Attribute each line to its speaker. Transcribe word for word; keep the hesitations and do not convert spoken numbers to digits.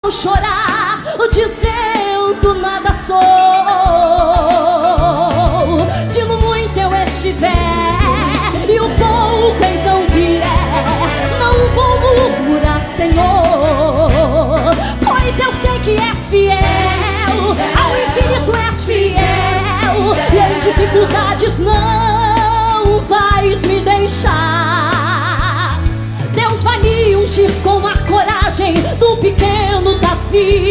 Speaker 1: chorar, dizendo nada sou. Se no muito eu estiver e o pouco então vier, não vou murmurar, Senhor, pois eu sei que és fiel, ao infinito és fiel, e em dificuldades não vais me deixar. Deus vai me ungir com a coragem do pequeno Davi.